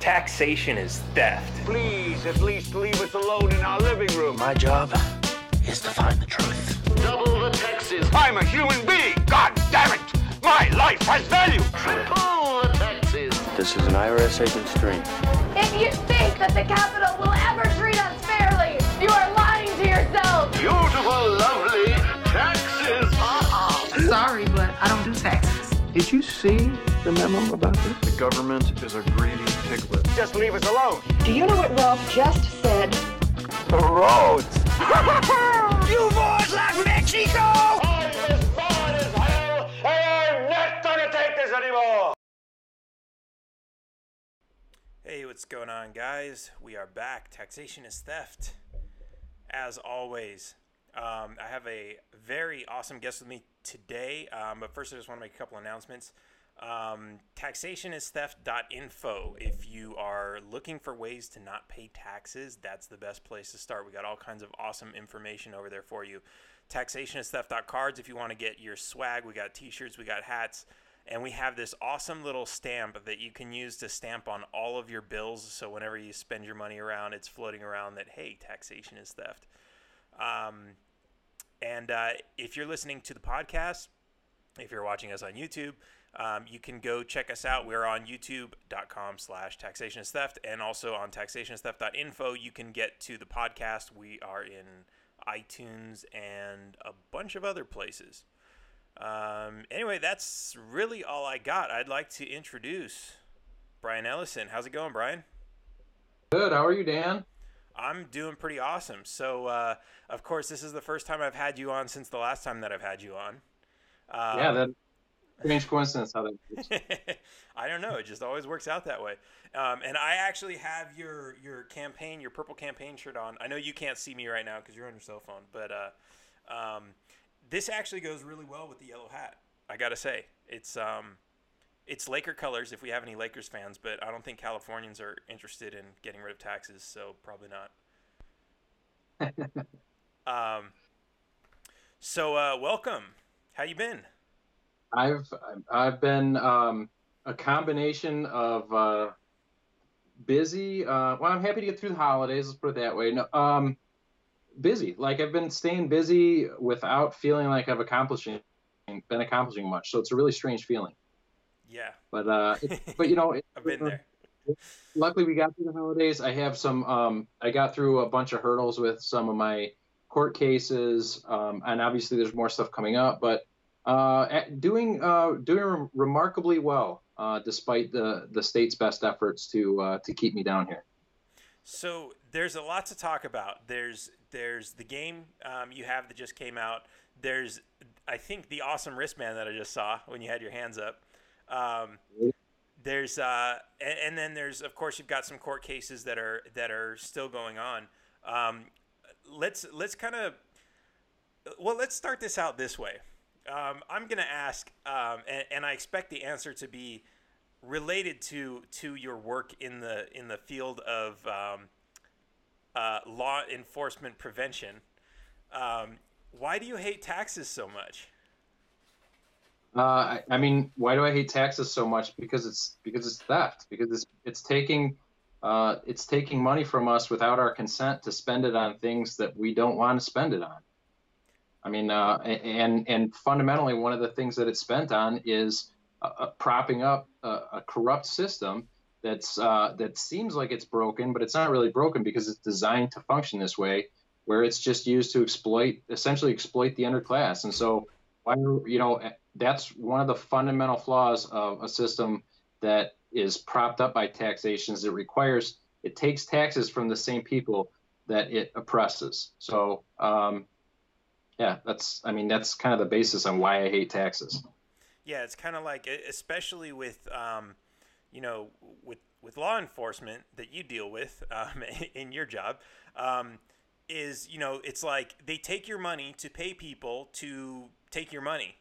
Taxation is theft. Please, at least leave us alone in our living room. My job is to find the truth. Double the taxes. I'm a human being. God damn it. My life has value. Triple the taxes. This is an IRS agent's dream. If you think that the Capitol will ever treat us fairly, you are lying to yourself. Beautiful, lovely taxes. Sorry, but I don't do taxes. Did you see the memo about this? The government is a greedy piglet. Just leave us alone. Do you know what Ralph just said? The roads! You boys like Mexico! I'm as bad as hell, and I'm not gonna take this anymore! Hey, what's going on, guys? We are back. Taxation is theft. As always, I have a very awesome guest with me today, but first I just want to make a couple announcements. Taxationistheft.info. If you are looking for ways to not pay taxes, that's the best place to start. We got all kinds of awesome information over there for you. Taxationistheft.cards if you want to get your swag. We got t-shirts, we got hats, and we have this awesome little stamp that you can use to stamp on all of your bills, so whenever you spend your money around, it's floating around that, hey, taxation is theft. If you're listening to the podcast, if you're watching us on YouTube, you can go check us out. We're on youtube.com/taxationistheft, and also on taxationistheft.info. You can get to the podcast. We are in iTunes and a bunch of other places. Anyway, that's really all I got. I'd like to introduce Brian Ellison. How's it going, Brian? Good. How are you, Dan? I'm doing pretty awesome. So, of course, this is the first time I've had you on since the last time that I've had you on. That's strange coincidence how that works. I don't know. It just always works out that way. And I actually have your campaign, your purple campaign shirt on. I know you can't see me right now because you're on your cell phone, but this actually goes really well with the yellow hat. I gotta say, it's Laker colors if we have any Lakers fans, but I don't think Californians are interested in getting rid of taxes, so probably not. Welcome. How you been? I've been a combination of busy. Well, I'm happy to get through the holidays. Let's put it that way. No, busy. Like I've been staying busy without feeling like I've been accomplishing much. So it's a really strange feeling. Yeah. But you know, I've been there. Luckily, we got through the holidays. I have some. I got through a bunch of hurdles with some of my court cases, and obviously there's more stuff coming up. But doing remarkably well, despite the state's best efforts to keep me down here. So there's a lot to talk about. There's the game you have that just came out. There's, I think, the awesome wristband that I just saw when you had your hands up. There's and then there's, of course, you've got some court cases that are still going on. Let's start this out this way. I'm gonna ask, and I expect the answer to be related to your work in the field of law enforcement prevention. Why do you hate taxes so much? I mean, why do I hate taxes so much? Because it's theft. Because it's taking money from us without our consent to spend it on things that we don't want to spend it on. I mean, and fundamentally, one of the things that it's spent on is propping up a corrupt system that seems like it's broken, but it's not really broken because it's designed to function this way, where it's just used to essentially exploit the underclass. And so, that's one of the fundamental flaws of a system that is propped up by taxation. Is it takes taxes from the same people that it oppresses. So, that's kind of the basis on why I hate taxes. Yeah, it's kind of like, especially with, with law enforcement that you deal with in your job, it's like they take your money to pay people to take your money.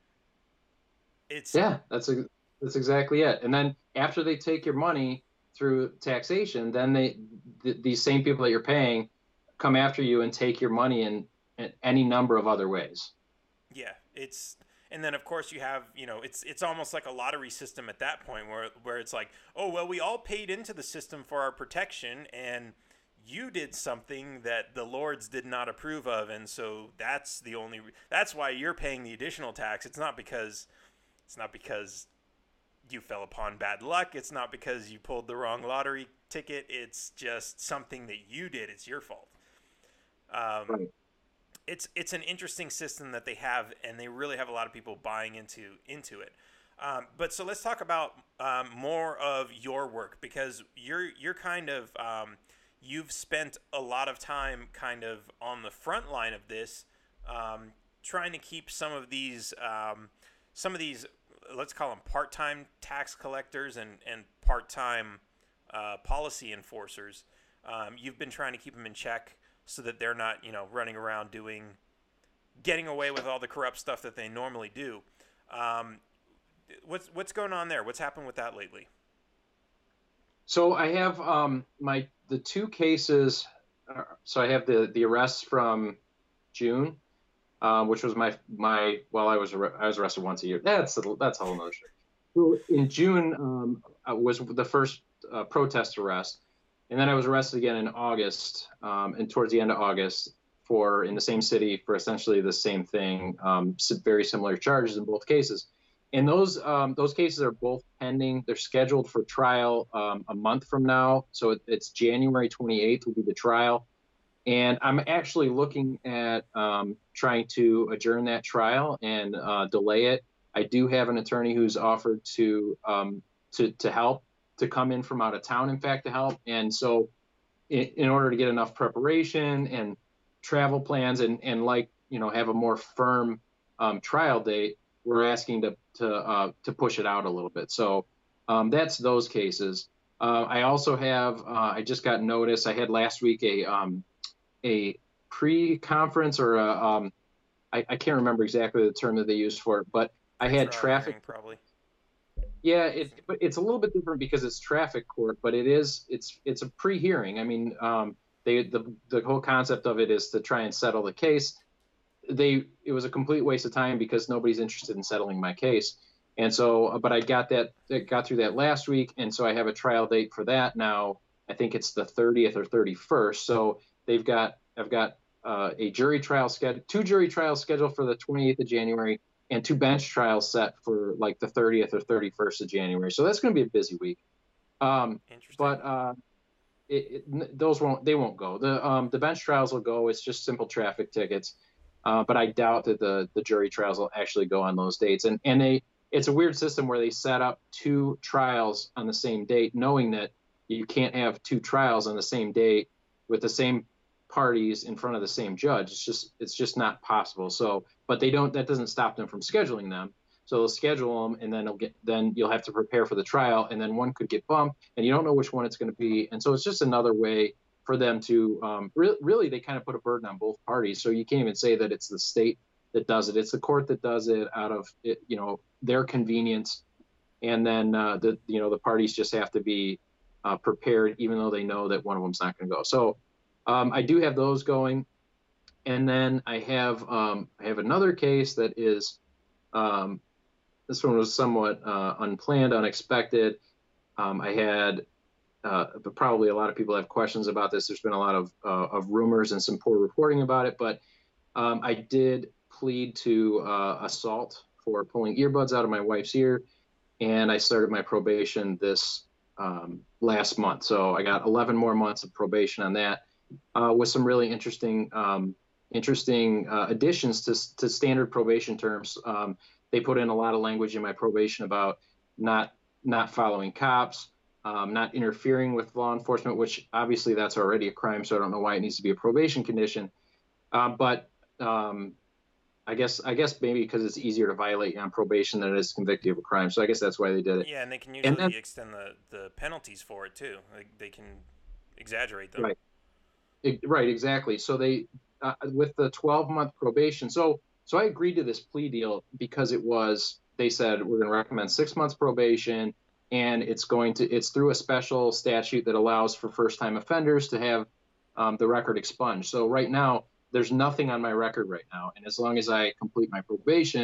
That's exactly it. And then after they take your money through taxation, then these same people that you're paying come after you and take your money in any number of other ways. Yeah, And then of course you have, it's almost like a lottery system at that point where it's like, oh, well, we all paid into the system for our protection, and you did something that the lords did not approve of, and so that's why you're paying the additional tax. It's not because you fell upon bad luck. It's not because you pulled the wrong lottery ticket. It's just something that you did. It's your fault. Right. It's an interesting system that they have, and they really have a lot of people buying into it. But so let's talk about more of your work, because you're kind of you've spent a lot of time kind of on the front line of this, trying to keep some of these let's call them part-time tax collectors and part-time policy enforcers. You've been trying to keep them in check so that they're not, running around getting away with all the corrupt stuff that they normally do. What's going on there? What's happened with that lately? So I have the two cases. So I have the arrests from June, which was I was arrested once a year. That's a whole nother story. So in June was the first protest arrest, and then I was arrested again in August, and towards the end of August in the same city for essentially the same thing, very similar charges in both cases. And those cases are both pending. They're scheduled for trial a month from now. So it's January 28th will be the trial. And I'm actually looking at trying to adjourn that trial and delay it. I do have an attorney who's offered to help, to come in from out of town, in fact, to help. And so in order to get enough preparation and travel plans and have a more firm trial date, we're asking to push it out a little bit. So that's those cases. I also have I just got notice. I had last week a pre-conference or I can't remember exactly the term that they used for it, but I had traffic. Probably. Yeah, it's a little bit different because it's traffic court, but it's a pre-hearing. I mean, the whole concept of it is to try and settle the case. It was a complete waste of time because nobody's interested in settling my case. And so, but I got through that last week. And so I have a trial date for that now. I think it's the 30th or 31st. So I've got a jury trial scheduled, 2 jury trials scheduled for the 28th of January and 2 bench trials set for like the 30th or 31st of January. So that's going to be a busy week. Interesting. But they won't go. The bench trials will go. It's just simple traffic tickets. But I doubt that the jury trials will actually go on those dates. And it's a weird system where they set up 2 trials on the same date, knowing that you can't have 2 trials on the same date with the same parties in front of the same judge. It's just not possible. So, but that doesn't stop them from scheduling them. So they'll schedule them, and then you'll have to prepare for the trial, and then one could get bumped, and you don't know which one it's going to be. And so it's just another way for them to really they kind of put a burden on both parties. So you can't even say that it's the state that does it. It's the court that does it out of their convenience. And then the parties just have to be prepared, even though they know that one of them's not going to go. So I do have those going. And then I have another case that is this one was somewhat unplanned, unexpected. I had but probably a lot of people have questions about this. There's been a lot of rumors and some poor reporting about it, but I did plead to assault for pulling earbuds out of my wife's ear, and I started my probation this last month. So I got 11 more months of probation on that, with some really interesting additions to standard probation terms. They put in a lot of language in my probation about not following cops, not interfering with law enforcement, which obviously that's already a crime, so I don't know why it needs to be a probation condition. But I guess maybe because it's easier to violate on probation than it is to convict you of a crime. So I guess that's why they did it. Yeah, and they can usually extend the penalties for it too. They can exaggerate them. Right, exactly. So they with the 12-month probation. So I agreed to this plea deal because they said we're going to recommend 6 months probation. And it's through a special statute that allows for first-time offenders to have the record expunged. So right now, there's nothing on my record right now. And as long as I complete my probation,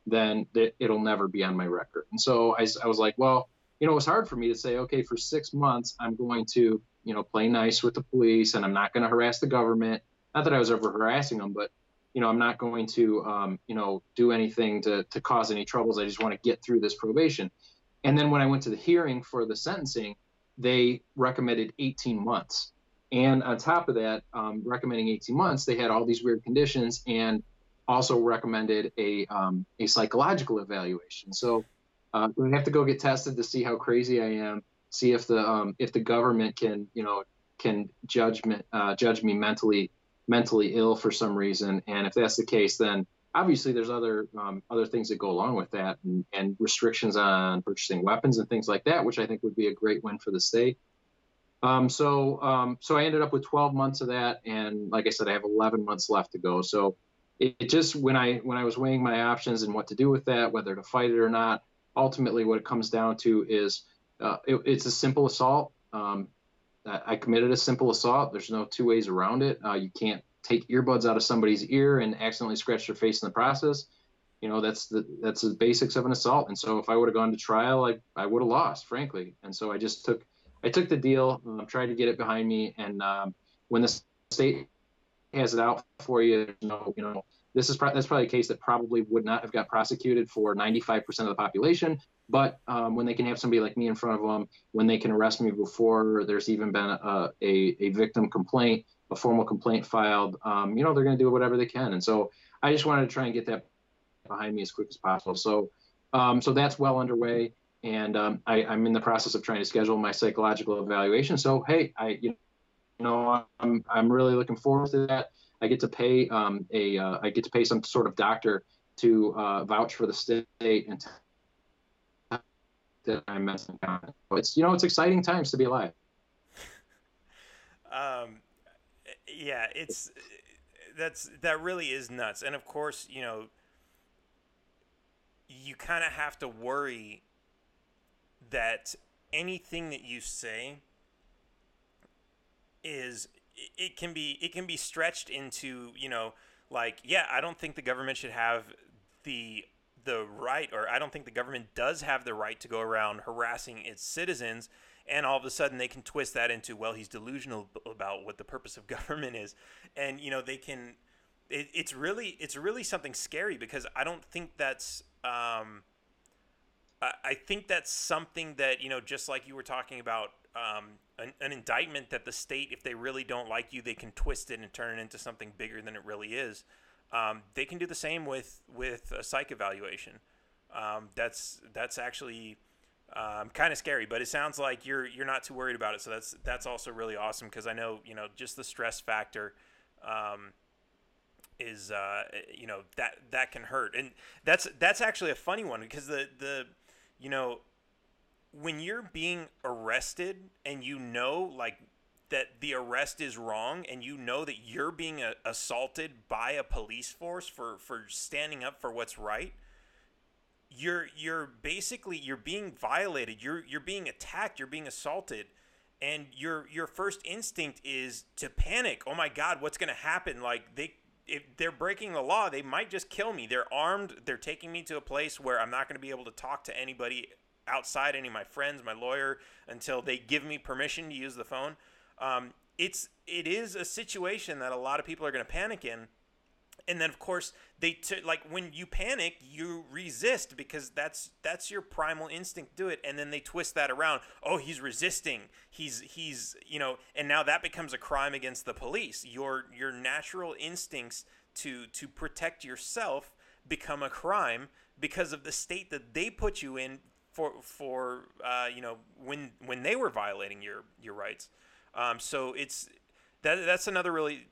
then it'll never be on my record. And so I was like, well, it was hard for me to say, okay, for 6 months, I'm going to, play nice with the police, and I'm not going to harass the government. Not that I was ever harassing them, but, I'm not going to, do anything to cause any troubles. I just want to get through this probation. And then when I went to the hearing for the sentencing, they recommended 18 months. And on top of that, recommending 18 months, they had all these weird conditions and also recommended a psychological evaluation. So we have to go get tested to see how crazy I am, see if the government can judge me mentally ill for some reason. And if that's the case, then obviously there's other things that go along with that, and restrictions on purchasing weapons and things like that, which I think would be a great win for the state. So I ended up with 12 months of that, and like I said, I have 11 months left to go. So it just, when I was weighing my options and what to do with that, whether to fight it or not, ultimately what it comes down to is it's a simple assault. I committed a simple assault. There's no two ways around it. You can't take earbuds out of somebody's ear and accidentally scratch their face in the process. That's the basics of an assault. And so if I would have gone to trial, I would have lost, frankly. And so I took the deal, tried to get it behind me. And when the state has it out for you, that's probably a case that probably would not have got prosecuted for 95% of the population. But when they can have somebody like me in front of them, when they can arrest me before there's even been a victim complaint, a formal complaint filed, they're going to do whatever they can. And so I just wanted to try and get that behind me as quick as possible. So that's well underway. And I'm in the process of trying to schedule my psychological evaluation. So, hey, I'm really looking forward to that. I get to pay some sort of doctor to vouch for the state and that I'm mentally competent. It's exciting times to be alive. Yeah, that really is nuts. And of course, you kind of have to worry that anything that you say it can be stretched into, I don't think the government should have the right, or I don't think the government does have the right to go around harassing its citizens. And all of a sudden they can twist that into, well, he's delusional about what the purpose of government is. And, they can, it's really something scary, because I don't think that's, I think that's something that, just like you were talking about, an indictment that the state, if they really don't like you, they can twist it and turn it into something bigger than it really is. They can do the same with a psych evaluation. That's actually kind of scary, but it sounds like you're not too worried about it. So that's also really awesome, because I know, just the stress factor is that can hurt. And that's actually a funny one, because the when you're being arrested and that the arrest is wrong, and that you're being assaulted by a police force for standing up for what's right, you're basically being violated, you're being attacked, you're being assaulted, and your first instinct is to panic. Oh my God, what's going to happen? If they're breaking the law, they might just kill me. They're armed. They're taking me to a place where I'm not going to be able to talk to anybody outside, any of my friends, my lawyer, until they give me permission to use the phone. It is a situation that a lot of people are going to panic in. And then, of course, when you panic, you resist, because that's your primal instinct to do it. And then they twist that around. Oh, he's resisting. He's and now that becomes a crime against the police. Your natural instincts to protect yourself become a crime because of the state that they put you in for when they were violating your rights. So that's another really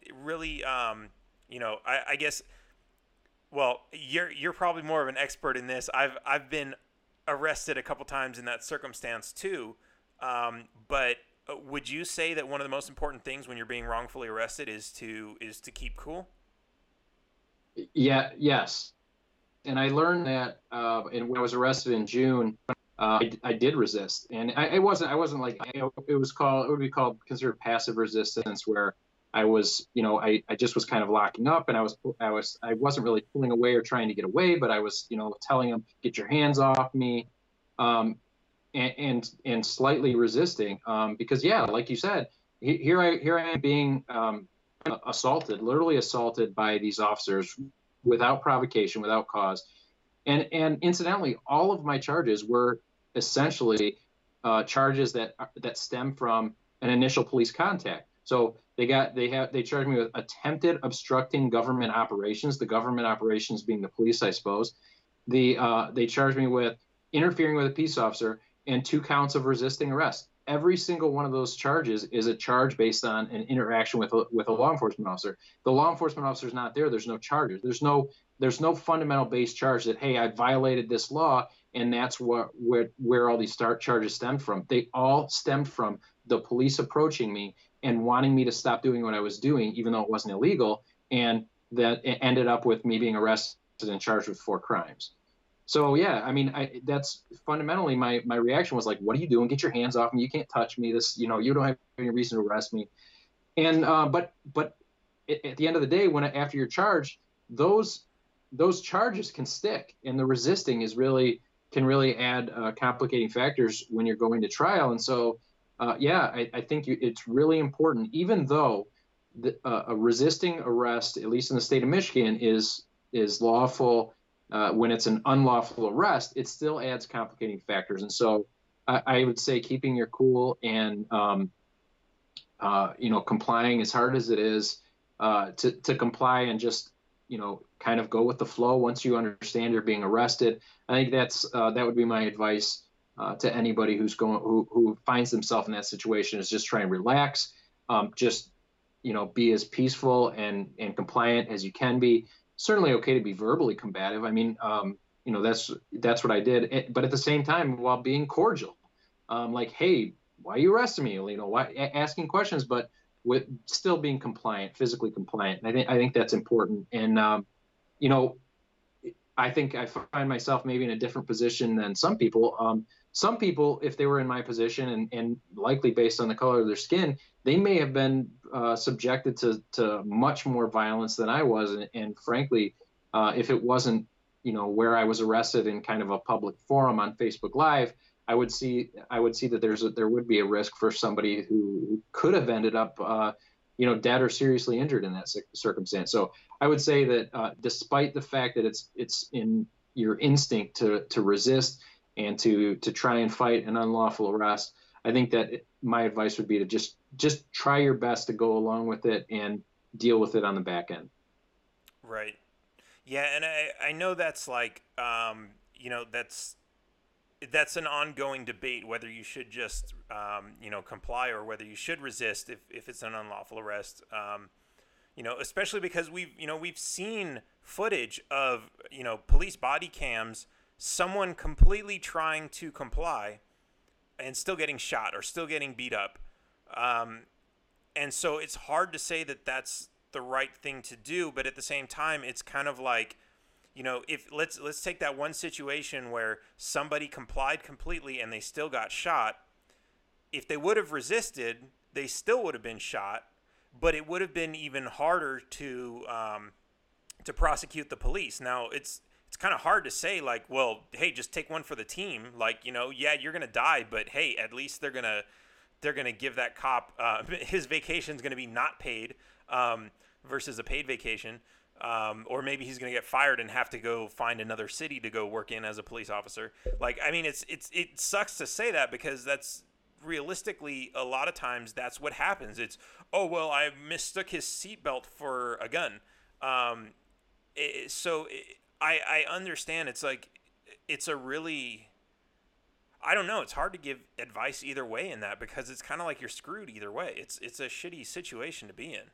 I guess, well, you're probably more of an expert in this. I've been arrested a couple times in that circumstance too. But would you say that one of the most important things when you're being wrongfully arrested is to keep cool? Yeah. Yes. And I learned that, and when I was arrested in June, I did resist, and I wasn't like, it would be considered passive resistance, where I was, I just was kind of locking up, and I wasn't really pulling away or trying to get away, but I was, telling him, get your hands off me, and slightly resisting, because yeah, like you said, here I am being assaulted, literally assaulted by these officers without provocation, without cause, and incidentally, all of my charges were essentially charges that stem from an initial police contact. So they charged me with attempted obstructing government operations, the government operations being the police, I suppose. They charged me with interfering with a peace officer and 2 counts of resisting arrest. Every single one of those charges is a charge based on an interaction with a law enforcement officer. The law enforcement officer is not there. There's no charges. There's no fundamental base charge that, hey, I violated this law, and that's where all these charges stemmed from. They all stemmed from the police approaching me and wanting me to stop doing what I was doing, even though it wasn't illegal, and that it ended up with me being arrested and charged with 4 crimes. So yeah, I mean, that's fundamentally my reaction was like, what are you doing? Get your hands off me. You can't touch me. This, you don't have any reason to arrest me. And but at the end of the day, after you're charged, those charges can stick, and the resisting can really add complicating factors when you're going to trial. And so I think it's really important, even though a resisting arrest, at least in the state of Michigan, is lawful. When it's an unlawful arrest, it still adds complicating factors. And so I would say keeping your cool and, complying as hard as it is to comply and just, kind of go with the flow once you understand you're being arrested. I think that would be my advice to anybody who finds themselves in that situation, is just try and relax. Be as peaceful and compliant as you can be. Certainly okay to be verbally combative. I mean, that's what I did. But at the same time, while being cordial, like, hey, why are you arresting me? Why asking questions, but with still being compliant, physically compliant. And I think that's important. And I think I find myself maybe in a different position than some people. Some people, if they were in my position, and likely based on the color of their skin, they may have been subjected to much more violence than I was. And frankly, if it wasn't, where I was arrested in kind of a public forum on Facebook Live, I would see that there would be a risk for somebody who could have ended up, dead or seriously injured in that circumstance. So I would say that despite the fact that it's in your instinct to resist and to try and fight an unlawful arrest, I think that my advice would be to just try your best to go along with it and deal with it on the back end. Right. Yeah, and I know that's like, that's an ongoing debate whether you should just, comply or whether you should resist if it's an unlawful arrest. Especially because we've seen footage of, police body cams, someone completely trying to comply and still getting shot or still getting beat up. And so it's hard to say that that's the right thing to do, but at the same time, it's kind of like, if let's take that one situation where somebody complied completely and they still got shot. If they would have resisted, they still would have been shot, but it would have been even harder to prosecute the police. Now it's kind of hard to say, like, well, hey, just take one for the team. Like, yeah, you're gonna die, but hey, at least they're gonna give that cop his vacation's gonna be not paid versus a paid vacation. Or maybe he's going to get fired and have to go find another city to go work in as a police officer. Like, I mean, it sucks to say that, because that's realistically a lot of times that's what happens. It's, oh, well, I mistook his seatbelt for a gun. I understand. It's like, it's a really, I don't know. It's hard to give advice either way in that, because it's kind of like you're screwed either way. It's a shitty situation to be in.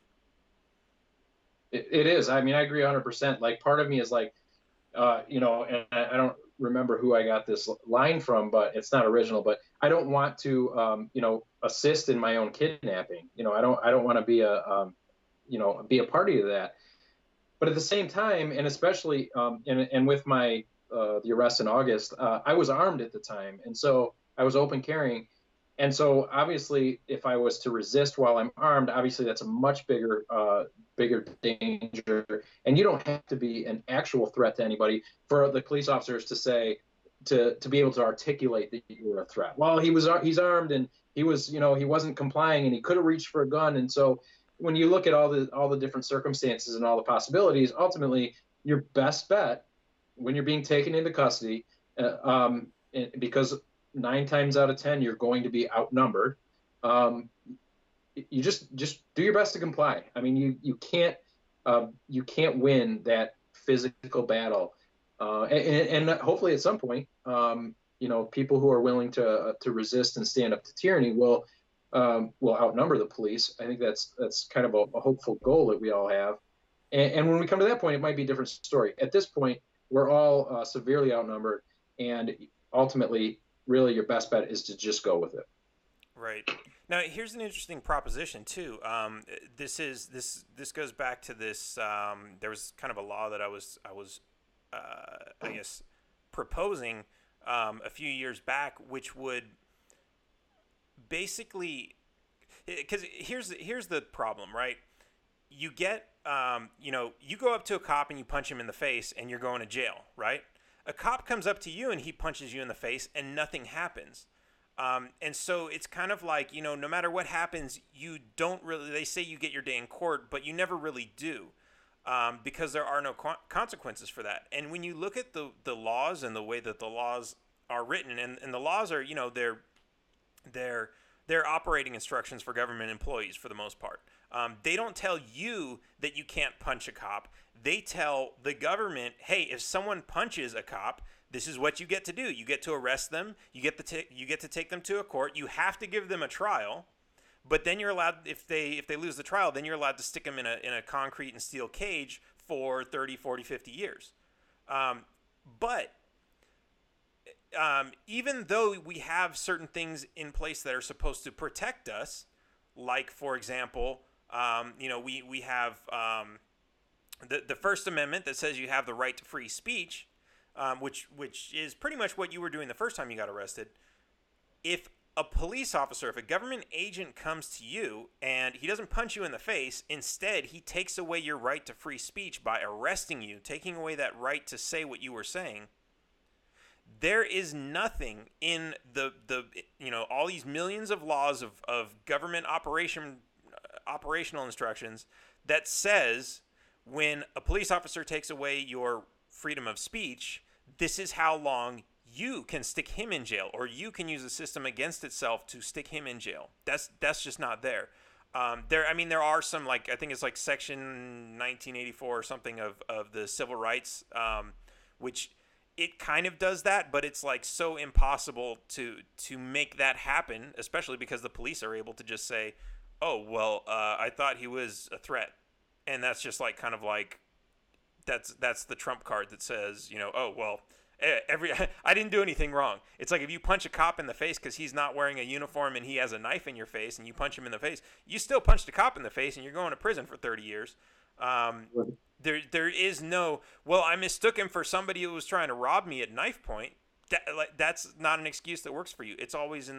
It is. I mean, I agree 100%. Like, part of me is like, and I don't remember who I got this line from, but it's not original. But I don't want to, assist in my own kidnapping. I don't want to be be a party to that. But at the same time, and especially, and with the arrest in August, I was armed at the time, and so I was open carrying. And so obviously, if I was to resist while I'm armed, obviously that's a much bigger danger. And you don't have to be an actual threat to anybody for the police officers to say, to be able to articulate that you were a threat. Well, he's armed and he wasn't complying and he could have reached for a gun. And so when you look at all the different circumstances and all the possibilities, ultimately your best bet when you're being taken into custody, because 9 times out of 10 you're going to be outnumbered, you just do your best to comply. I mean, you can't win that physical battle, and hopefully at some point, people who are willing to resist and stand up to tyranny will outnumber the police. I think that's kind of a hopeful goal that we all have. And when we come to that point, it might be a different story. At this point, we're all severely outnumbered, and ultimately, really, your best bet is to just go with it. Right. Now, here's an interesting proposition too. This goes back to this. There was kind of a law that I was I guess proposing a few years back, which would basically, because here's the problem, right? You get you go up to a cop and you punch him in the face and you're going to jail, right? A cop comes up to you and he punches you in the face and nothing happens. And so it's kind of like, no matter what happens, you don't really, they say you get your day in court, but you never really do, because there are no consequences for that. And when you look at the laws and the way that the laws are written, and the laws are, they're operating instructions for government employees for the most part. They don't tell you that you can't punch a cop. They tell the government, hey, if someone punches a cop, this is what you get to do. You get to arrest them. You get to take them to a court. You have to give them a trial, but then you're allowed, if they lose the trial, then you're allowed to stick them in a concrete and steel cage for 30, 40, 50 years. But even though we have certain things in place that are supposed to protect us, like, for example, we have the First Amendment that says you have the right to free speech, which is pretty much what you were doing the first time you got arrested. If a police officer, if a government agent comes to you and he doesn't punch you in the face, instead he takes away your right to free speech by arresting you, taking away that right to say what you were saying, there is nothing in the all these millions of laws of government operational instructions that says when a police officer takes away your freedom of speech, this is how long you can stick him in jail, or you can use the system against itself to stick him in jail. That's just not there. There are some, like, I think it's like Section 1984 or something of the Civil Rights, which it kind of does that, but it's like so impossible to make that happen, especially because the police are able to just say, oh, well, I thought he was a threat. And that's just like kind of like, that's the trump card that says, oh, well, I didn't do anything wrong. It's like if you punch a cop in the face because he's not wearing a uniform and he has a knife in your face and you punch him in the face, you still punched a cop in the face and you're going to prison for 30 years. There is no, well, I mistook him for somebody who was trying to rob me at knife point. That's not an excuse that works for you. It's always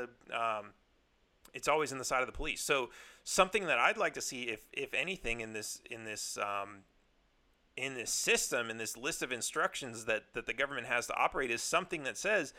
it's always in the side of the police. So something that I'd like to see, if anything, in this system, in this list of instructions that the government has to operate, is something that says,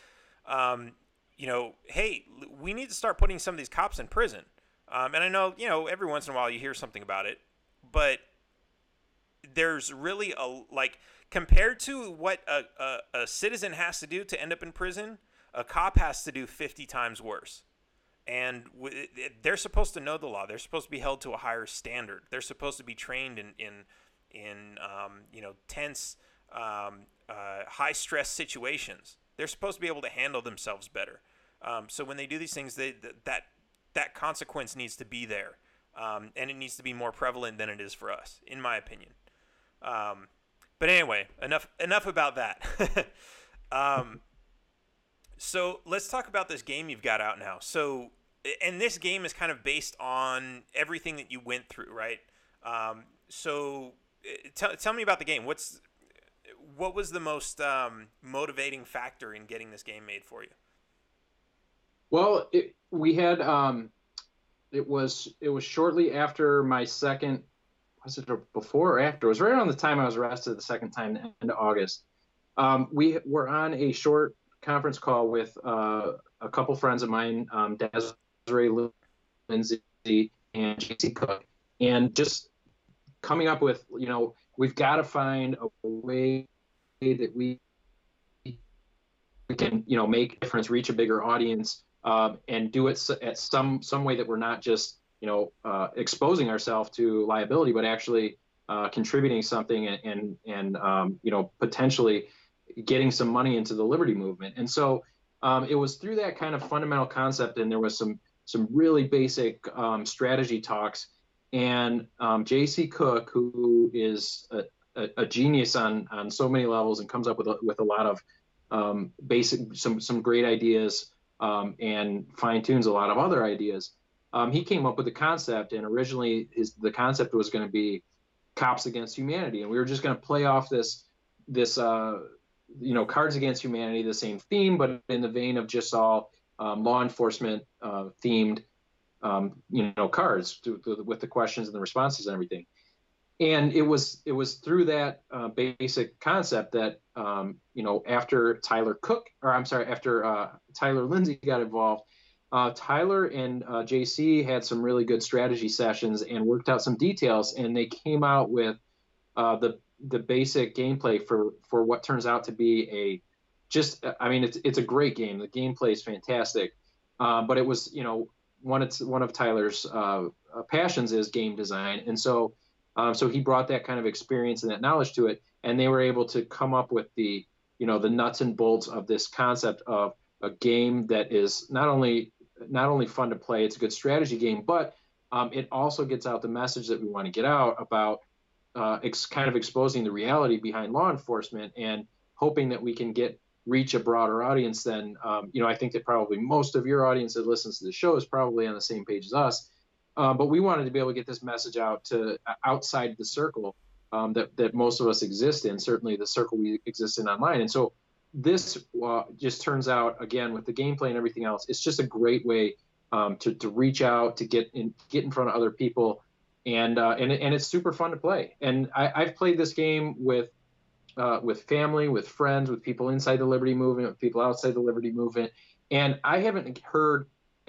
hey, we need to start putting some of these cops in prison. And I know, every once in a while you hear something about it, but there's really compared to what a citizen has to do to end up in prison, a cop has to do 50 times worse. And they're supposed to know the law. They're supposed to be held to a higher standard. They're supposed to be trained in tense, high stress situations. They're supposed to be able to handle themselves better. So when they do these things, that consequence needs to be there, and it needs to be more prevalent than it is for us, in my opinion. But anyway, enough about that. So let's talk about this game you've got out now. So, and this game is kind of based on everything that you went through, right? So tell me about the game. What was the most motivating factor in getting this game made for you? Well, we had it was shortly after my second, was it before or after? It was right around the time I was arrested the second time, the end of August. We were on a short conference call with a couple friends of mine, Desiree Lindsay and JC Cook, and just coming up with, we've got to find a way that we can, make a difference, reach a bigger audience, and do it at some way that we're not just, exposing ourselves to liability, but actually contributing something and potentially getting some money into the liberty movement. And so it was through that kind of fundamental concept, and there was some really basic strategy talks. And J.C. Cook, who is a genius on so many levels and comes up with a lot of basic, some great ideas, and fine tunes a lot of other ideas. He came up with the concept, and originally the concept was going to be Cops Against Humanity, and we were just going to play off this Cards Against Humanity, the same theme, but in the vein of just all law enforcement themed cards with the questions and the responses and everything. And it was through that basic concept that after Tyler Lindsay got involved, Tyler and JC had some really good strategy sessions and worked out some details, and they came out with the basic gameplay for what turns out to be it's a great game. The gameplay is fantastic, but it was one of Tyler's passions is game design, and so he brought that kind of experience and that knowledge to it, and they were able to come up with the nuts and bolts of this concept of a game that is not only fun to play, it's a good strategy game, but it also gets out the message that we want to get out about kind of exposing the reality behind law enforcement and hoping that we can reach a broader audience than, I think that probably most of your audience that listens to the show is probably on the same page as us. But we wanted to be able to get this message out to outside the circle that most of us exist in, certainly the circle we exist in online. And so this just turns out, again, with the gameplay and everything else, it's just a great way to reach out, to get in front of other people. And it's super fun to play. And I've played this game with family, with friends, with people inside the Liberty Movement, with people outside the Liberty Movement. And I haven't heard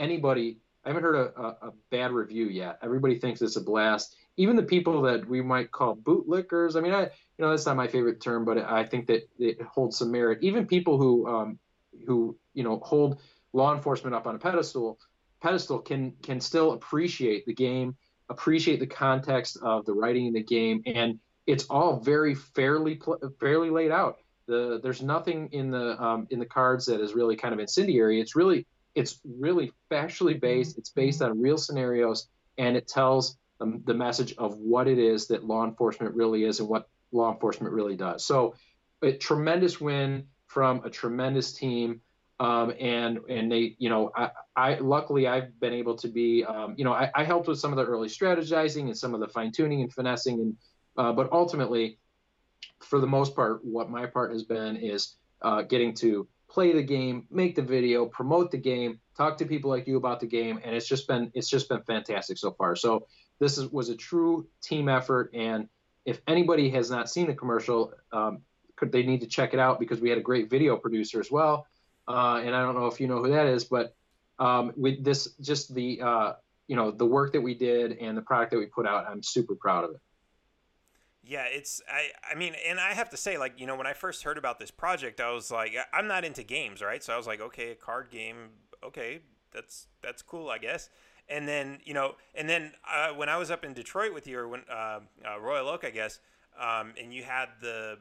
a bad review yet. Everybody thinks it's a blast. Even the people that we might call bootlickers. I mean, that's not my favorite term, but I think that it holds some merit. Even people who hold law enforcement up on a pedestal can still appreciate the game, appreciate the context of the writing in the game, and it's all very fairly laid out. There's nothing in the cards that is really kind of incendiary. It's really factually based. It's based on real scenarios, and it tells the message of what it is that law enforcement really is and what law enforcement really does. So a tremendous win from a tremendous team. And they, I luckily I've been able to be, I helped with some of the early strategizing and some of the fine tuning and finessing, and but ultimately, for the most part, what my part has been is getting to play the game, make the video, promote the game, talk to people like you about the game, and it's just been fantastic so far. So this was a true team effort, and if anybody has not seen the commercial, they need to check it out because we had a great video producer as well. And I don't know if you know who that is, but with this, just the work that we did and the product that we put out, I'm super proud of it. Yeah, I mean, and I have to say, like, when I first heard about this project, I was like, I'm not into games, right? So I was like, okay, a card game, okay, that's cool, I guess. And then, when I was up in Detroit with you, or when Royal Oak, I guess, and you had the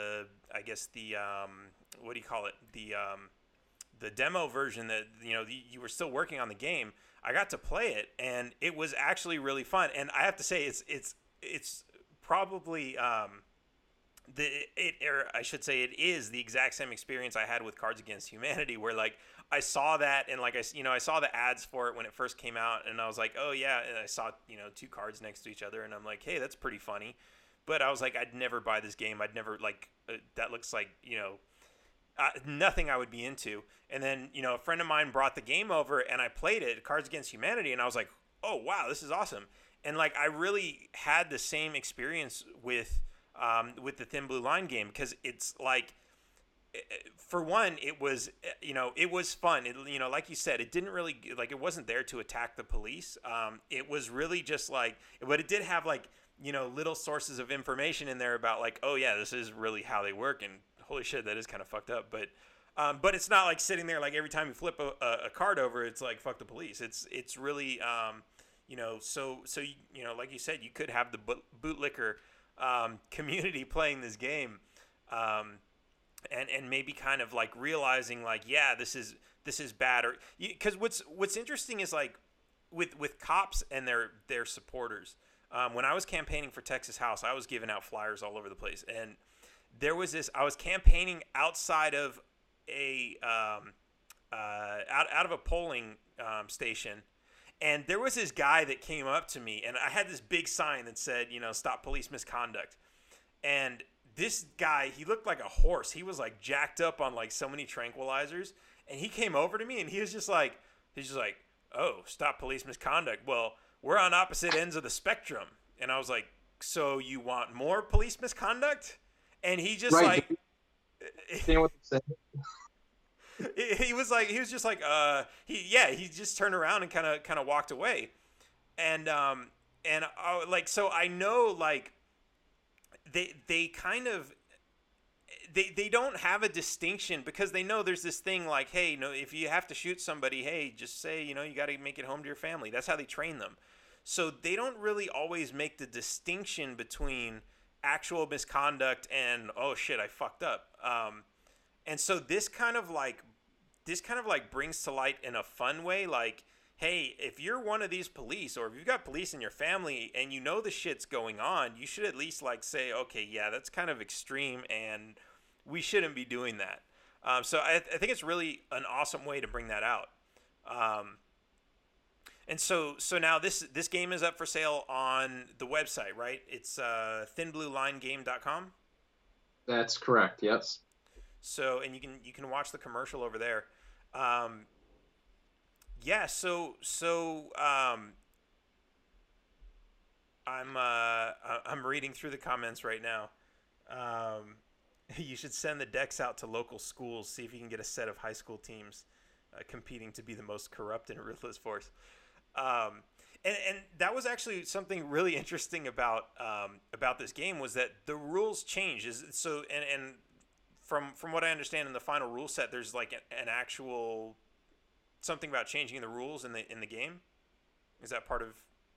what do you call it? The demo version that, you were still working on the game. I got to play it, and it was actually really fun. And I have to say, it's probably it is the exact same experience I had with Cards Against Humanity, where like I saw that, and like I saw the ads for it when it first came out, and I was like, oh yeah, and I saw two cards next to each other, and I'm like, hey, that's pretty funny. But I was like, I'd never buy this game. I'd never that looks like nothing I would be into. And then, you know, a friend of mine brought the game over and I played it, Cards Against Humanity, and I was like, oh, wow, this is awesome. And, like, I really had the same experience with the Thin Blue Line game, because it's like, for one, it was, you know, it was fun. It, you know, like you said, it didn't really, like, it wasn't there to attack the police. It was really just like, but it did have, like, you know, little sources of information in there about, like, oh yeah, this is really how they work, and holy shit, that is kind of fucked up. But it's not like sitting there, like, every time you flip a card over, it's like, fuck the police. It's really, you know, so you know, like you said, you could have the bootlicker community playing this game, and maybe kind of like realizing, like, yeah, this is bad. Or because what's interesting is, like, with cops and their supporters. When I was campaigning for Texas House, I was giving out flyers all over the place, and there was this. I was campaigning outside of a out of a polling station, and there was this guy that came up to me, and I had this big sign that said, you know, "Stop police misconduct," and this guy, he looked like a horse. He was, like, jacked up on, like, so many tranquilizers, and he came over to me, and he's just like, oh, stop police misconduct. Well, we're on opposite ends of the spectrum. And I was like, so you want more police misconduct? And he just right. he was just like, he just turned around and kind of walked away. And like, so I know, like, they kind of, they don't have a distinction, because they know there's this thing like, hey, no, if you have to shoot somebody, hey, just say, you know, you got to make it home to your family. That's how they train them. So they don't really always make the distinction between actual misconduct and, oh shit, I fucked up. And so this kind of like brings to light in a fun way, like, hey, if you're one of these police, or if you've got police in your family and you know the shit's going on, you should at least, like, say, okay, yeah, that's kind of extreme and we shouldn't be doing that. So I think it's really an awesome way to bring that out. And so now this game is up for sale on the website, right? It's thinbluelinegame.com. That's correct. Yes. So, and you can watch the commercial over there. Yeah. So I'm reading through the comments right now. You should send the decks out to local schools. See if you can get a set of high school teams competing to be the most corrupt and ruthless force. And that was actually something really interesting about this game, was that the rules change. So from what I understand, in the final rule set, there's like an actual something about changing the rules in the game. Is that part of?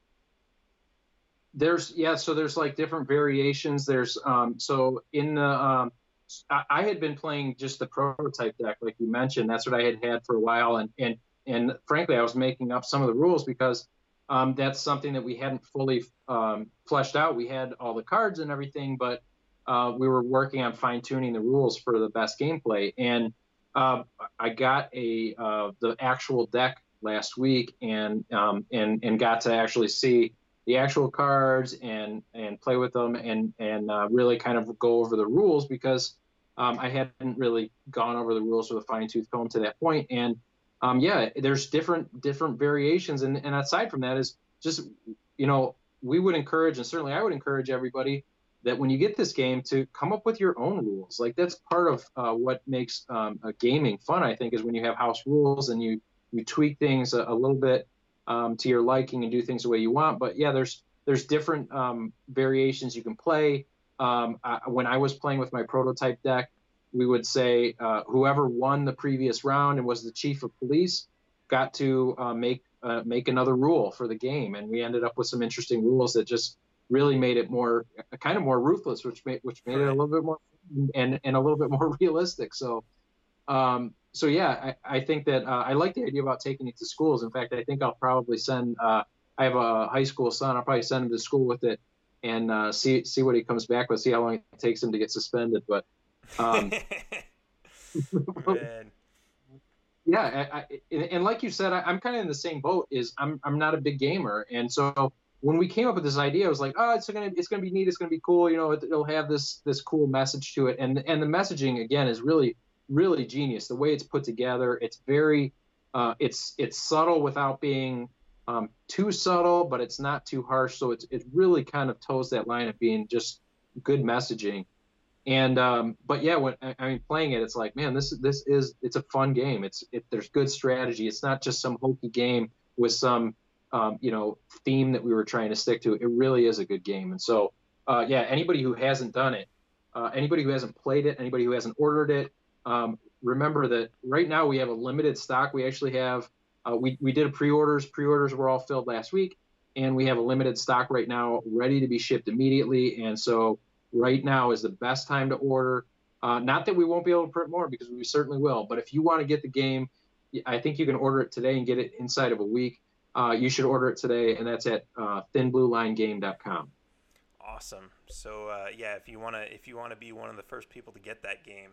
So there's like different variations. There's so in the I had been playing just the prototype deck, like you mentioned. That's what I had for a while, and frankly, I was making up some of the rules because that's something that we hadn't fully fleshed out. We had all the cards and everything, but we were working on fine-tuning the rules for the best gameplay. And I got the actual deck last week, and got to actually see the actual cards and play with them and really kind of go over the rules, because I hadn't really gone over the rules with a fine-tooth comb to that point. And there's different variations, and aside from that is just, you know, we would encourage, and certainly I would encourage everybody, that when you get this game, to come up with your own rules. Like, that's part of what makes gaming fun, I think, is when you have house rules and you tweak things a little bit to your liking and do things the way you want. But yeah, there's different variations you can play. When I was playing with my prototype deck, we would say whoever won the previous round and was the chief of police got to make another rule for the game, and we ended up with some interesting rules that just really made it more ruthless, which made it a little bit more and a little bit more realistic. So yeah, I think that I like the idea about taking it to schools. In fact, I think I'll probably send. I have a high school son. I'll probably send him to school with it and see what he comes back with. See how long it takes him to get suspended. But yeah, and like you said, I'm kind of in the same boat. I'm not a big gamer, and so when we came up with this idea, I was like, oh, it's gonna be neat. It's gonna be cool. You know, it'll have this cool message to it, and the messaging again is really really genius. The way it's put together, it's very, it's subtle without being too subtle, but it's not too harsh. So it really kind of toes that line of being just good messaging. And but yeah, when I mean playing it, it's like, man, it's a fun game. There's good strategy. It's not just some hokey game with some theme that we were trying to stick to. It really is a good game. And so yeah, anybody who hasn't done it, anybody who hasn't played it, anybody who hasn't ordered it, remember that right now we have a limited stock. We actually have we did pre-orders. Pre-orders were all filled last week, and we have a limited stock right now, ready to be shipped immediately. And so right now is the best time to order. Not that we won't be able to print more, because we certainly will. But if you want to get the game, I think you can order it today and get it inside of a week. You should order it today, and that's at thinbluelinegame.com. Awesome. So yeah, if you wanna be one of the first people to get that game.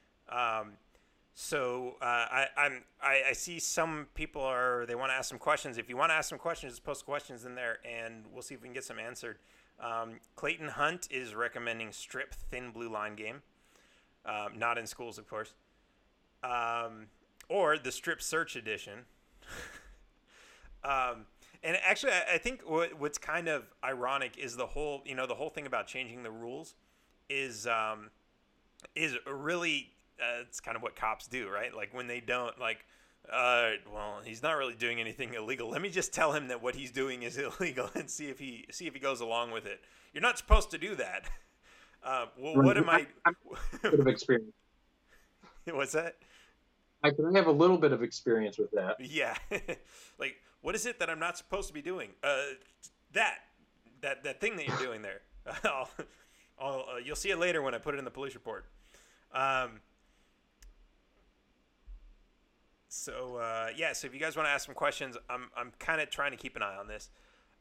So I see some people they want to ask some questions. If you want to ask some questions, just post questions in there, and we'll see if we can get some answered. Clayton Hunt is recommending Strip Thin Blue Line Game, not in schools, of course, or the Strip Search Edition. And actually, I think what's kind of ironic is the whole thing about changing the rules is really it's kind of what cops do, right? Like when they don't well, he's not really doing anything illegal. Let me just tell him that what he's doing is illegal and see if he goes along with it. You're not supposed to do that. Well, right. What am I? A bit of experience. What's that? I have a little bit of experience with that. Yeah. Like, what is it that I'm not supposed to be doing? That thing that you're doing there. You'll see it later when I put it in the police report. So if you guys want to ask some questions, I'm kind of trying to keep an eye on this.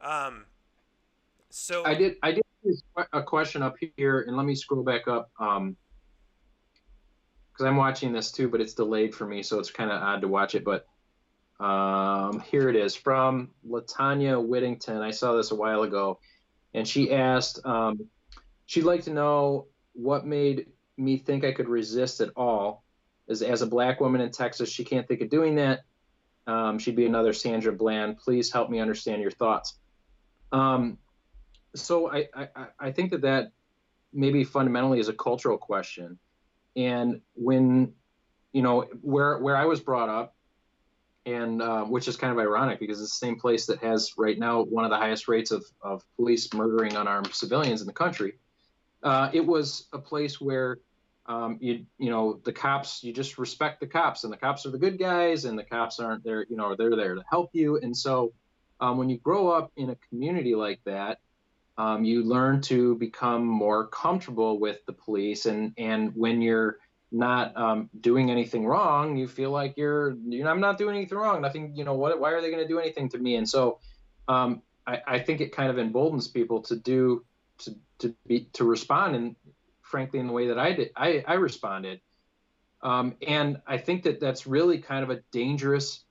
So I did a question up here, and let me scroll back up because I'm watching this too, but it's delayed for me, so it's kind of odd to watch it. But here it is from Latanya Whittington. I saw this a while ago, and she asked, she'd like to know what made me think I could resist at all. As a black woman in Texas, she can't think of doing that. She'd be another Sandra Bland. Please help me understand your thoughts. So I think that maybe fundamentally is a cultural question. And when, where I was brought up, and which is kind of ironic because it's the same place that has right now one of the highest rates of police murdering unarmed civilians in the country. It was a place where the cops, you just respect the cops, and the cops are the good guys, and the cops aren't there, they're there to help you. And so when you grow up in a community like that, you learn to become more comfortable with the police, and when you're not doing anything wrong, you feel like I'm not doing anything wrong. Nothing, why are they going to do anything to me? And so I think it kind of emboldens people to respond, and frankly, in the way that I did, I responded. And I think that that's really kind of a dangerous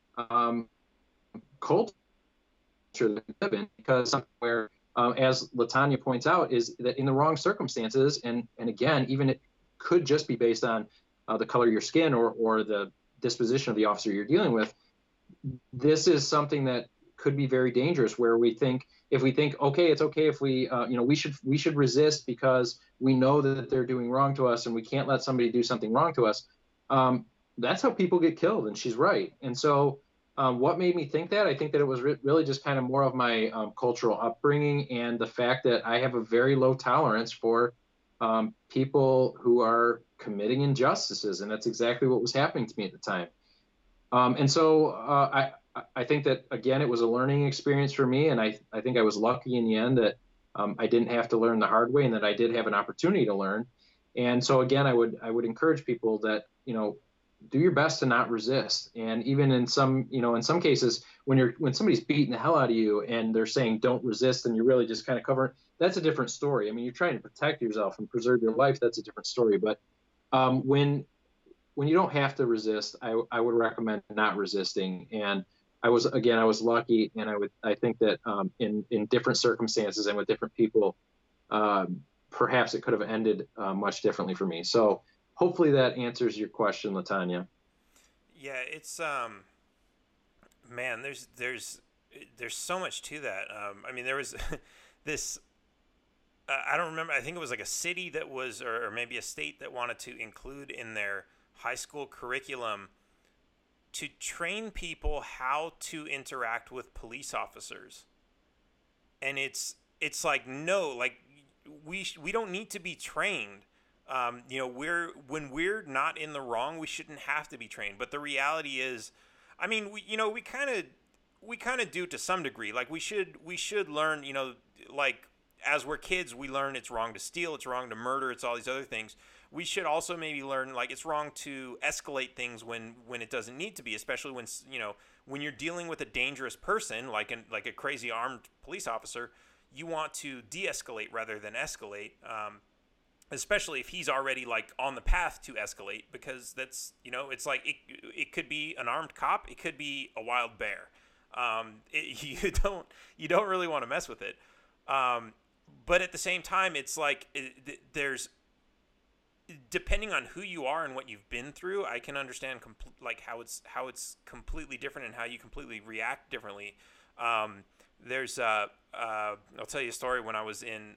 culture that we live in, because somewhere, as Latanya points out, is that in the wrong circumstances, and again, even it could just be based on the color of your skin or the disposition of the officer you're dealing with. This is something that could be very dangerous, where if we think, okay, it's okay if we should resist because we know that they're doing wrong to us, and we can't let somebody do something wrong to us. That's how people get killed, and she's right. And so what made me think that? I think that it was really just kind of more of my cultural upbringing, and the fact that I have a very low tolerance for people who are committing injustices, and that's exactly what was happening to me at the time. And so I think that, again, it was a learning experience for me, and I think I was lucky in the end that I didn't have to learn the hard way, and that I did have an opportunity to learn. And so, again, I would encourage people that, do your best to not resist. And even in some cases, when somebody's beating the hell out of you and they're saying don't resist, and you're really just kind of covering, that's a different story. I mean, you're trying to protect yourself and preserve your life. That's a different story. But when you don't have to resist, I would recommend not resisting. And I was lucky, and I think that in different circumstances and with different people, perhaps it could have ended much differently for me. So hopefully that answers your question, Latanya. Yeah, it's man, there's so much to that. I mean, there was this. I don't remember. I think it was like a city that was, or maybe a state that wanted to include in their high school curriculum to train people how to interact with police officers. And it's like, no, like we don't need to be trained. You know, when we're not in the wrong, we shouldn't have to be trained. But the reality is, I mean, we kind of do to some degree. Like we should learn, you know, like as we're kids, we learn it's wrong to steal, it's wrong to murder, it's all these other things. We should also maybe learn like it's wrong to escalate things when it doesn't need to be, especially when, you know, when you're dealing with a dangerous person like a crazy armed police officer. You want to de-escalate rather than escalate, especially if he's already like on the path to escalate, because that's, you know, it's like it could be an armed cop, it could be a wild bear. You don't really want to mess with it. But at the same time, it's like there's, depending on who you are and what you've been through, I can understand like how it's completely different and how you completely react differently. There's I'll tell you a story. When I was in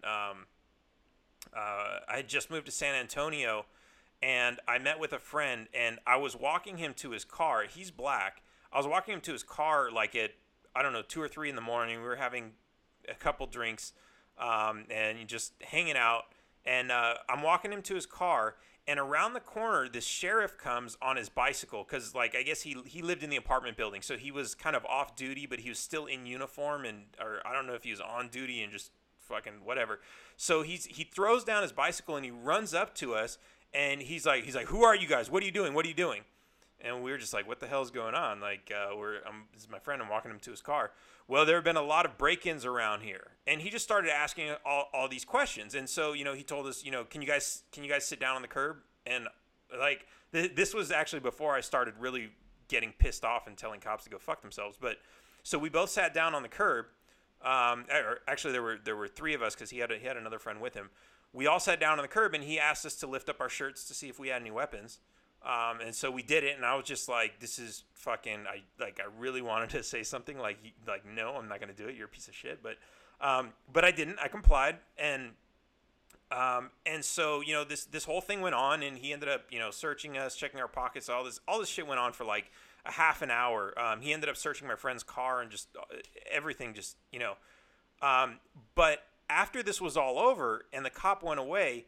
I had just moved to San Antonio, and I met with a friend, and I was walking him to his car. He's black. I was walking him to his car like at, I don't know, 2 or 3 in the morning. We were having a couple drinks, and just hanging out. And I'm walking him to his car, and around the corner, this sheriff comes on his bicycle, because, like, I guess he lived in the apartment building, so he was kind of off duty, but he was still in uniform, or I don't know if he was on duty and just fucking whatever. So he throws down his bicycle and he runs up to us, and he's like, "Who are you guys? What are you doing? What are you doing?" And we were just like, "What the hell is going on?" Like, this is my friend. I'm walking him to his car. Well, there have been a lot of break-ins around here, and he just started asking all these questions. And so, you know, he told us, you know, can you guys sit down on the curb? And like, this was actually before I started really getting pissed off and telling cops to go fuck themselves. But so we both sat down on the curb. Or actually, there were 3 of us, because he had another friend with him. We all sat down on the curb, and he asked us to lift up our shirts to see if we had any weapons. And so we did it, and I was just like, this is fucking, I really wanted to say something like, no, I'm not going to do it. You're a piece of shit. But I didn't. I complied. And so, you know, this whole thing went on, and he ended up, you know, searching us, checking our pockets, all this shit went on for like a half an hour. He ended up searching my friend's car and just everything, just, you know, but after this was all over and the cop went away,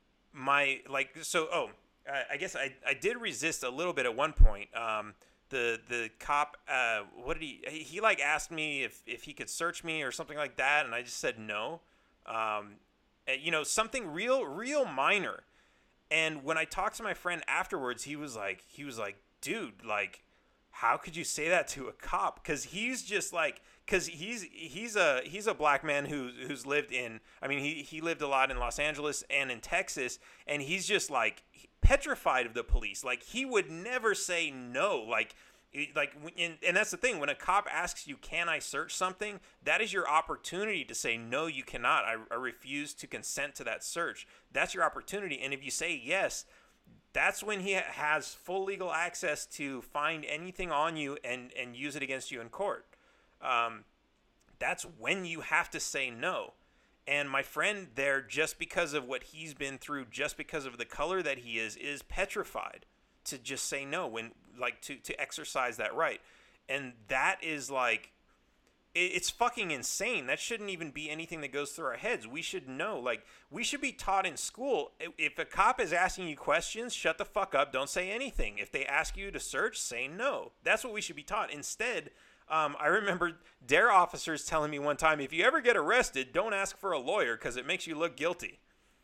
I guess I did resist a little bit at one point. The cop, what did he like asked me if he could search me or something like that, and I just said no. You know, something real minor. And when I talked to my friend afterwards, he was like, dude, like, how could you say that to a cop? Because he's just like, because he's a black man who's lived in, I mean, he lived a lot in Los Angeles and in Texas, and he's just like petrified of the police. Like, he would never say no. And that's the thing, when a cop asks you, can I search something, that is your opportunity to say, no, you cannot. I refuse to consent to that search. That's your opportunity. And if you say yes, that's when he has full legal access to find anything on you and use it against you in court. That's when you have to say no. And my friend there, just because of what he's been through, just because of the color that he is petrified to just say no, when like to exercise that right. And that is like, it's fucking insane. That shouldn't even be anything that goes through our heads. We should know, like, we should be taught in school, if a cop is asking you questions, shut the fuck up, don't say anything. If they ask you to search, say no. That's what we should be taught. Instead, I remember DARE officers telling me one time, if you ever get arrested, don't ask for a lawyer because it makes you look guilty.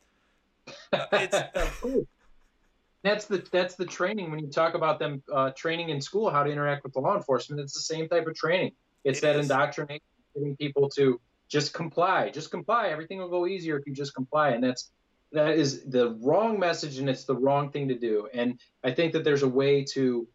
That's the training. When you talk about them training in school, how to interact with the law enforcement, it's the same type of training. It's that indoctrination, getting people to just comply. Just comply. Everything will go easier if you just comply. And that is the wrong message, and it's the wrong thing to do. And I think that there's a way to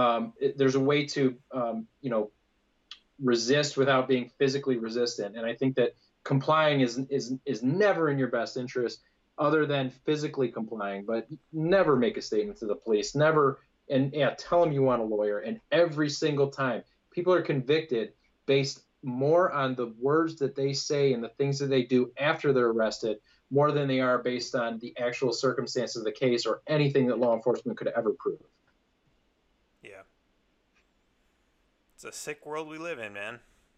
you know, resist without being physically resistant. And I think that complying is never in your best interest. other than physically complying, but never make a statement to the police. Never, and yeah, tell them you want a lawyer. And every single time, people are convicted based more on the words that they say and the things that they do after they're arrested, more than they are based on the actual circumstances of the case or anything that law enforcement could ever prove. Yeah. It's a sick world we live in, man.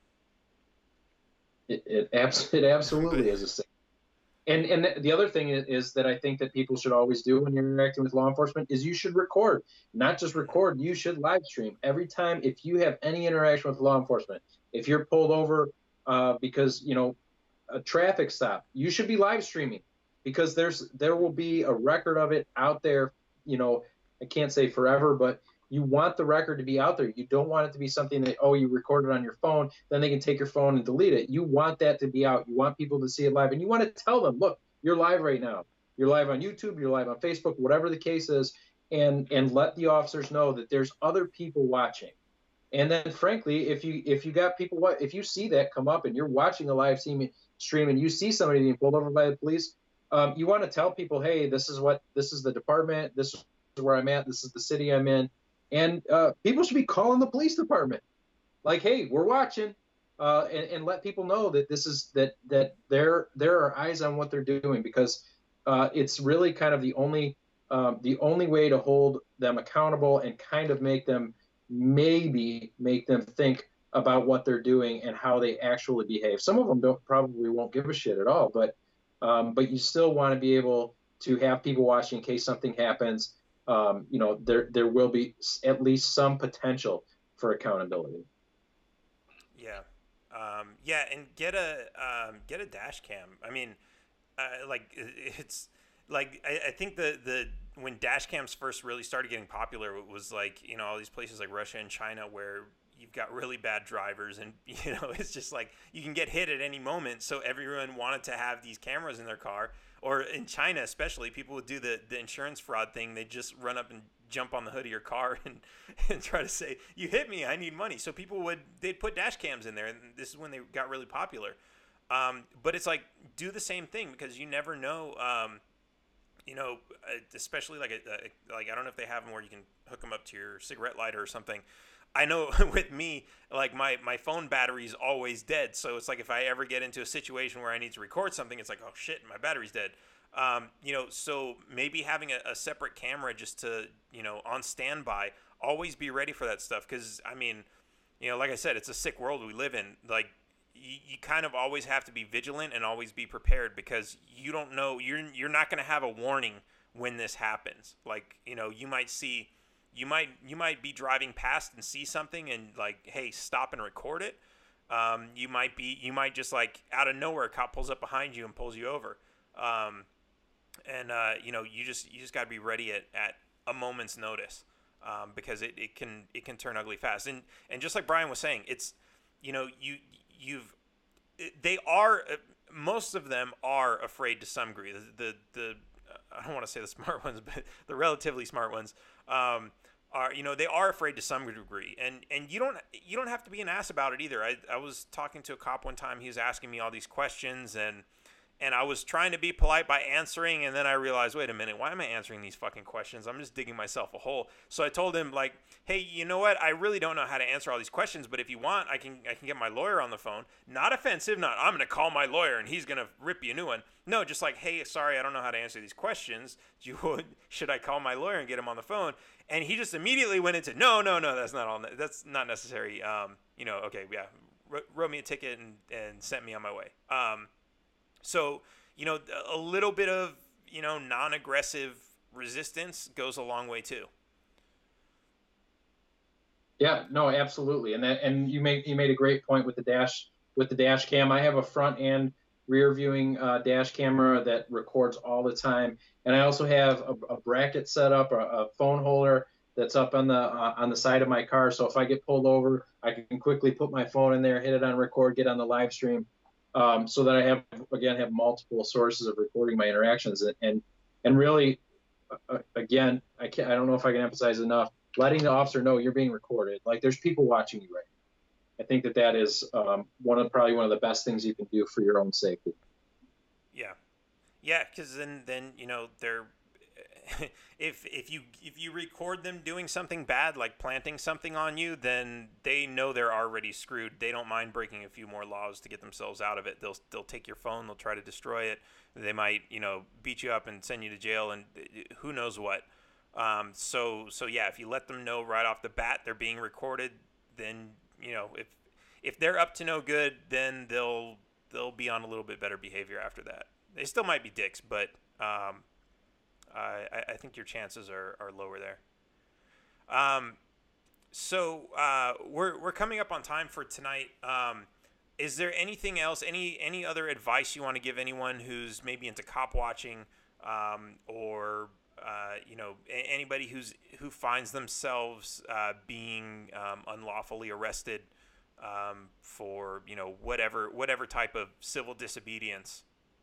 It absolutely is a sick. And the other thing is that I think that people should always do when you're interacting with law enforcement is you should record. Not just record, you should live stream. Every time, if you have any interaction with law enforcement, if you're pulled over because, you know, a traffic stop, you should be live streaming, because there will be a record of it out there. You know, I can't say forever, but you want the record to be out there. You don't want it to be something that, oh, you recorded on your phone, then they can take your phone and delete it. You want that to be out. You want people to see it live, and you want to tell them, look, you're live right now. You're live on YouTube, you're live on Facebook, whatever the case is, and let the officers know that there's other people watching. And then, frankly, if you got people, if you see that come up and you're watching a live stream and you see somebody being pulled over by the police, you want to tell people, hey, this is the department, this is where I'm at, this is the city I'm in. And people should be calling the police department, like, "Hey, we're watching," and let people know that that there are eyes on what they're doing, because it's really kind of the only way to hold them accountable and kind of make them think about what they're doing and how they actually behave. Some of them probably won't give a shit at all, but you still want to be able to have people watching in case something happens. You know, there will be at least some potential for accountability. Yeah. Yeah, and get a dash cam. I mean, like, it's like, I think the when dash cams first really started getting popular, it was like, you know, all these places like Russia and China where you've got really bad drivers, and, you know, it's just like you can get hit at any moment. So everyone wanted to have these cameras in their car. Or in China especially, people would do the insurance fraud thing. They'd just run up and jump on the hood of your car and try to say, you hit me, I need money. So they'd put dash cams in there, and this is when they got really popular. But it's like, do the same thing, because you never know, you know, especially like I don't know if they have them where you can hook them up to your cigarette lighter or something. I know with me, like my phone battery's always dead. So it's like if I ever get into a situation where I need to record something, it's like, oh shit, my battery's dead. You know, so maybe having a separate camera just to, you know, on standby, always be ready for that stuff. Because, I mean, you know, like I said, it's a sick world we live in. Like, you kind of always have to be vigilant and always be prepared, because you don't know, you're not going to have a warning when this happens. Like, you know, you might be driving past and see something and like, hey, stop and record it. You might just like out of nowhere, a cop pulls up behind you and pulls you over. You know, you just got to be ready at a moment's notice, because it can turn ugly fast. And just like Brian was saying, it's, you know, most of them are afraid to some degree. The I don't want to say the smart ones, but the relatively smart ones, are, you know, they are afraid to some degree, and you don't have to be an ass about it either. I was talking to a cop one time. He was asking me all these questions, and I was trying to be polite by answering, and then I realized, wait a minute, why am I answering these fucking questions? I'm just digging myself a hole. So I told him, like, hey, you know what? I really don't know how to answer all these questions, but if you want, I can get my lawyer on the phone. Not offensive, not I'm going to call my lawyer and he's going to rip you a new one. No, just like, hey, sorry, I don't know how to answer these questions. Should I call my lawyer and get him on the phone? And he just immediately went into, no, that's not necessary. You know, okay, yeah, wrote me a ticket and sent me on my way. So, you know, a little bit of, you know, non-aggressive resistance goes a long way too. Yeah, no, absolutely. And you made a great point with the dash cam. I have a front and rear viewing dash camera that records all the time. And I also have a bracket set up, a phone holder that's up on the side of my car. So if I get pulled over, I can quickly put my phone in there, hit it on record, get on the live stream. So that I have multiple sources of recording my interactions, and really, again, I don't know if I can emphasize enough, letting the officer know you're being recorded. Like, there's people watching you right now. I think that is probably one of the best things you can do for your own safety. Yeah, because then they're if you record them doing something bad, like planting something on you, then they know they're already screwed. They don't mind breaking a few more laws to get themselves out of it. They'll take your phone. They'll try to destroy it. They might beat you up and send you to jail and who knows what. So yeah, if you let them know right off the bat they're being recorded, then if they're up to no good, then they'll be on a little bit better behavior after that. They still might be dicks, but I think your chances are lower there. So we're coming up on time for tonight. Is there anything else, any other advice you want to give anyone who's maybe into cop watching, or anybody who finds themselves being unlawfully arrested for whatever type of civil disobedience?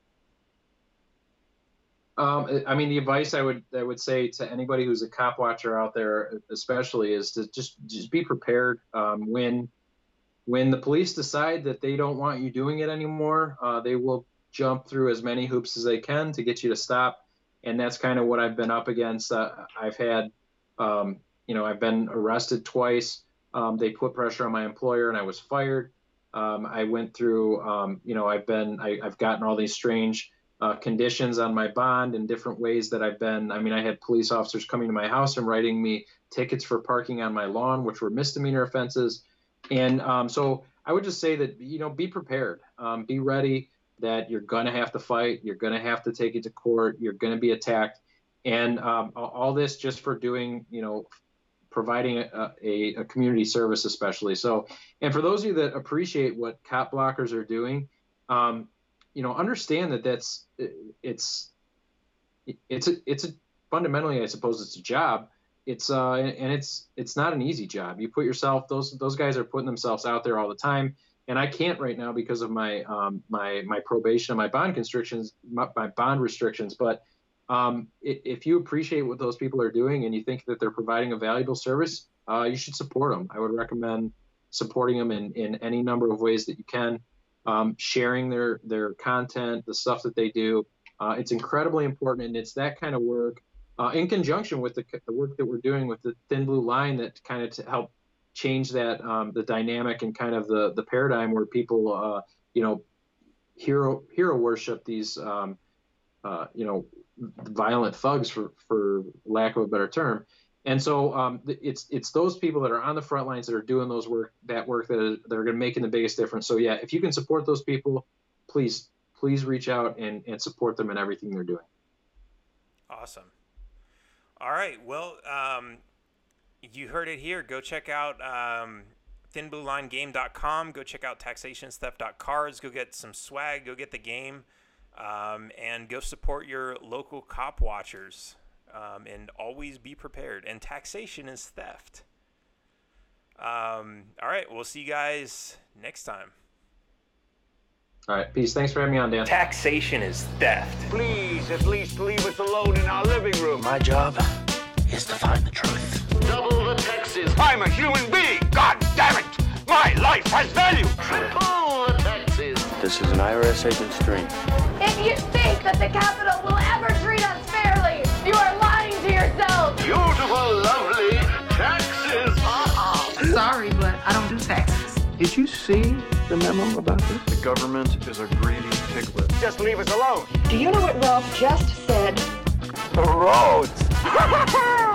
I mean, the advice I would say to anybody who's a cop watcher out there, especially, is to just be prepared. When the police decide that they don't want you doing it anymore, they will jump through as many hoops as they can to get you to stop. And that's kind of what I've been up against. I've had, I've been arrested twice. They put pressure on my employer and I was fired. I went through, I've gotten all these strange conditions on my bond in different ways that I had police officers coming to my house and writing me tickets for parking on my lawn, which were misdemeanor offenses. And so I would just say that, be prepared, be ready that you're going to have to fight. You're going to have to take it to court. You're going to be attacked. And all this just for doing, providing a community service, especially. So, and for those of you that appreciate what cop blockers are doing, understand that it's fundamentally, I suppose it's a job. It's not an easy job. You put yourself, those guys are putting themselves out there all the time. And I can't right now because of my my probation and my bond restrictions. But if you appreciate what those people are doing and you think that they're providing a valuable service, you should support them. I would recommend supporting them in any number of ways that you can. Sharing their content, the stuff that they do. It's incredibly important, and it's that kind of work in conjunction with the work that we're doing with the Thin Blue Line that kind of to help change that the dynamic and kind of the paradigm where people hero worship these violent thugs for lack of a better term. And so it's those people that are on the front lines that are doing that work that are going to make the biggest difference. So yeah, if you can support those people, please reach out and support them in everything they're doing. Awesome. All right. Well, you heard it here. Go check out thinbluelinegame.com. Go check out taxationstheft.cards. Go get some swag. Go get the game. And go support your local cop watchers. And always be prepared. And taxation is theft. All right. We'll see you guys next time. All right. Peace. Thanks for having me on, Dan. Taxation is theft. Please, at least leave us alone in our living room. My job is to find the truth. Double the taxes. I'm a human being. God damn it. My life has value. Triple the taxes. This is an IRS agent's dream. If you think that the Capitol will ever treat us fairly, you are lying to yourself. Beautiful, lovely taxes. Sorry, but I don't do taxes. Did you see the memo about this? The government is a greedy piglet. Just leave us alone. Do you know what Ralph just said? The roads!